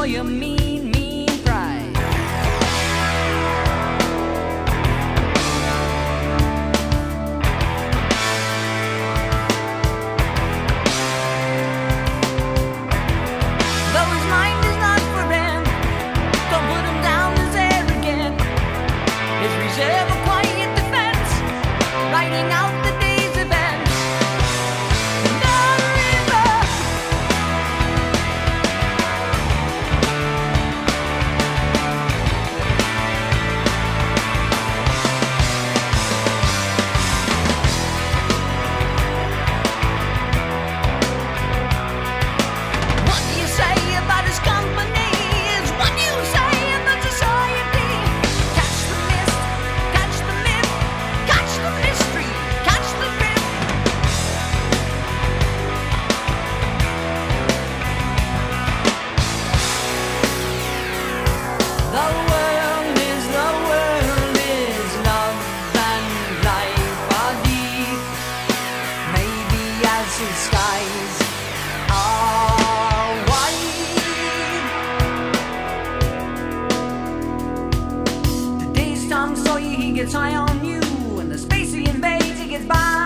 your mean, mean pride. Though his mind is not for rent, don't put him down as arrogant. His reserve a quiet defense, writing out the day's events. Down the river, what do you say about his company? Is what you say about society. Catch the mist, catch the myth, catch the mystery, catch the drift. The world is love and life are deep. Maybe as his skies are wide. The day's Tom Sawyer, he gets high on you, and the space he invades, he gets by.